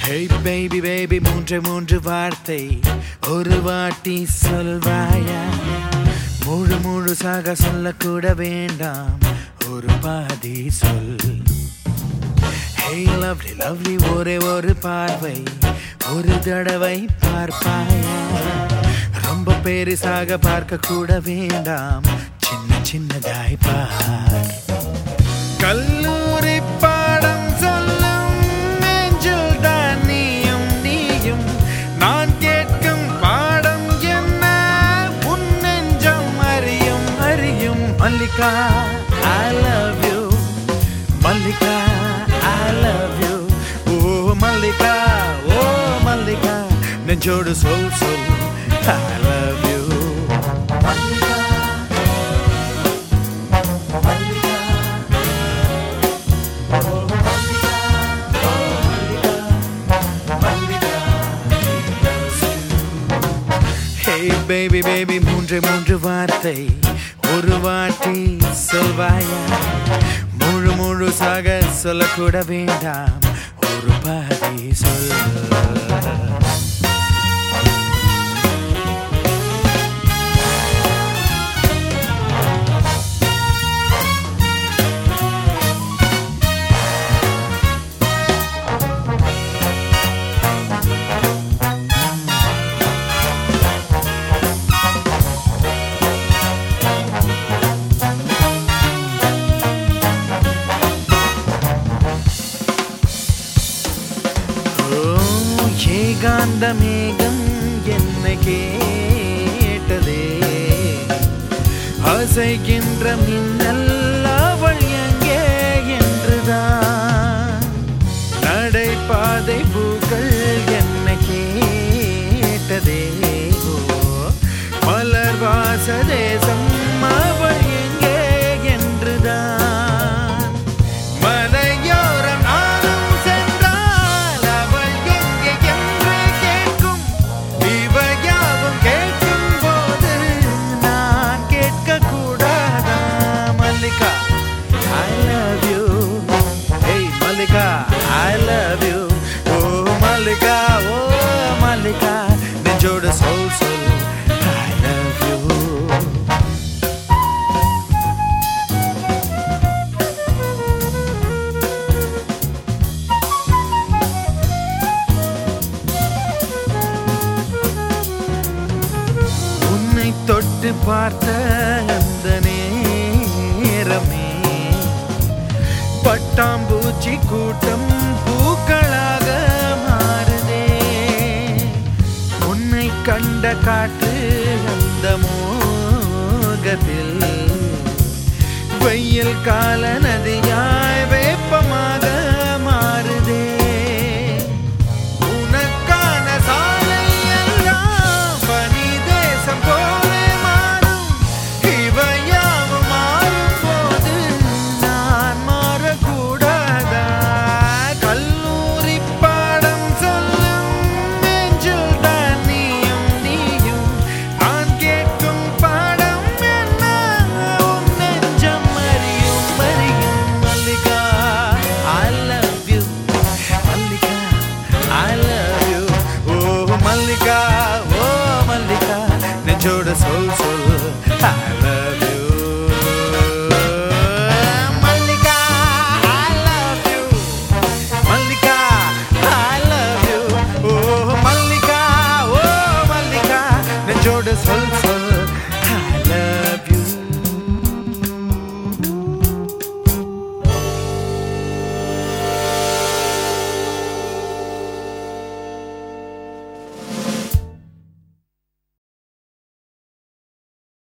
Hey baby baby மூன்று மூன்று வார்த்தை ஒரு வாட்டி சொல்வாயா முழு முழுசாக சொல்லக்கூட வேண்டாம் ஒரு பாதி சொல் Hey lovely lovely ஒரே ஒரு பார்வை ஒரு தடவை பார்ப்பாயா ரொம்ப பெரிசாக பார்க்க கூட வேண்டாம் சின்ன சின்னதாய் பார் கல்லூரி பாடம் சொல்லும் நெஞ்சில் தான் நீயும் நீயும் நான் கேட்கும் பாடம் என்ன உன் நெஞ்சம் அறியும் அறியும் Mallika I love you Mallika I love you oh Mallika நெஞ்சோடு சொல் சொல் I love you Hey baby baby மூன்று மூன்று வார்த்தை ஒரு வாட்டி சொல்வாயா முழு முழுசாக சொல்லக்கூட வேண்டாம் ஒரு பாதி சொல் ஏகாந்த மேகம் என்னை கேட்டதே அசைகின்ற மின்னல் அவள் எங்கே என்றுதான் நடைபாதை பூக்கள் என்னை கேட்டதே மலர் வாச தேசம் அவள் எங்கே என்றுதான் I love you oh Malika நெஞ்சோட சொல் சொல் I love you உன்னை தொட்டு பார்த்த அந்த நேரமே பட்டாம்பூச்சி கூட்டம் பூக்களாக மாறுதே உன்னை கண்ட காற்று அந்த மோகத்தில் வெயில் கால நதியாய் வேப்பமாக மாறுதே உனக்கான சாலை எல்லாம் பனி தேசம் போலே மாறும் இவையாவும் மாறும் போது நான் மாறக்கூடாதா கல்லூரி பாடம் சொல்லும் நெஞ்சில் தான் நீயும் நீயும் நான் கேட்கும் பாடம் என்ன உன் நெஞ்சம் அறியும் அறியும் Mallika I love you Mallika I love you oh Mallika நெஞ்சோட சொல் சொல் I love you Mallika I love you Mallika I love you oh Mallika நெஞ்சோட சொல் சொல்